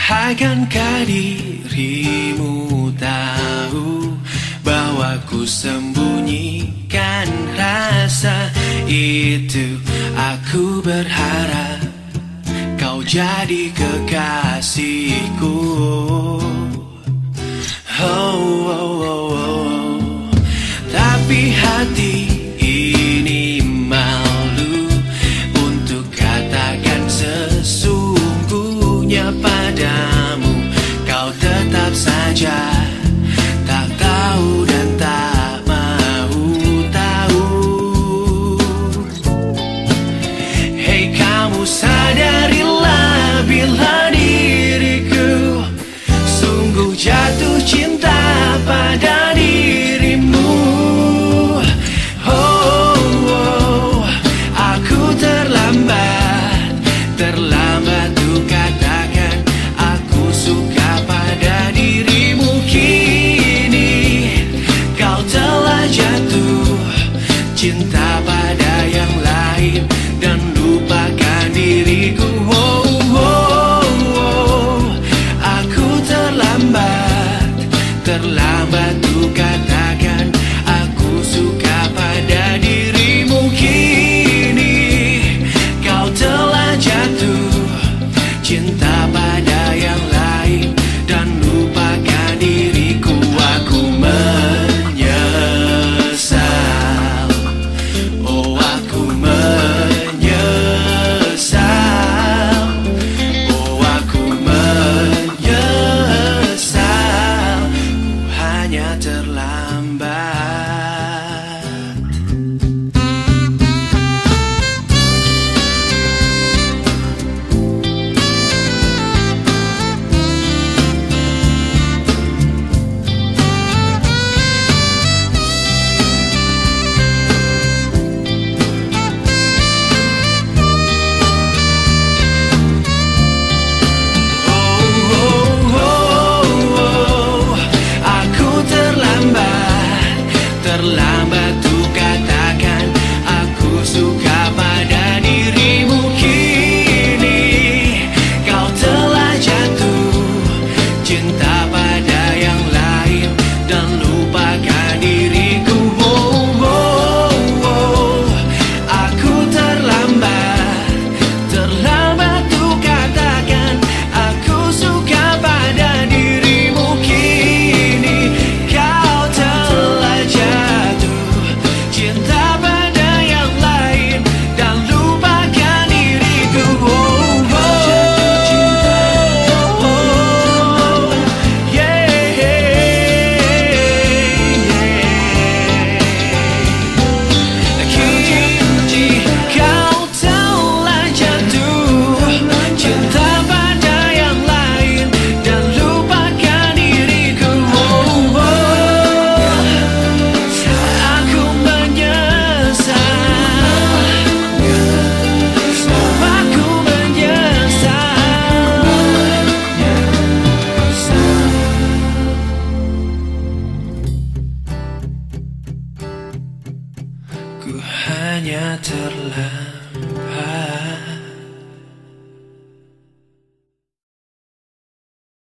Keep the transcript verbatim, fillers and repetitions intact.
Akankah dirimu tahu bahwa ku sembunyikan rasa itu? Aku berharap kau jadi kekasihku. Oh, oh, oh, oh. Tapi hati ini malu untuk katakan sesungguhnya padamu. Kau tetap saja tak tahu dan tak mau tahu. Hei, kamu sadarilah bila diriku sungguh jatuh cinta pada dirimu. Oh, oh, aku terlambat, terlambat untuk katakan aku suka pada dirimu. Kini kau telah jatuh cinta pada yang lain dan lupakan diriku. Oh, oh, oh, aku terlambat, terlambat untuk katakan aku suka pada dirimu. Kini kau telah jatuh cinta pada yang lain dan lupakan diriku. Aku menyesal, oh aku menyesal, oh aku menyesal. Ku hanya terlambat. Terlambat untuk katakan aku suka pada dirimu. Kini kau telah jatuh cinta pada yang lain dan lupakan diriku. Oh, oh, oh, aku terlambat, terlambat untuk katakan aku suka pada dirimu. Kini kau telah jatuh cinta pada yang lain dan lupakan diriku. Oh, oh, oh, yeah, kini kau telah jatuh cinta pada yang lain dan lupakan diriku. Oh, oh, aku menyesal, aku menyesal. Ku hanya terlambat.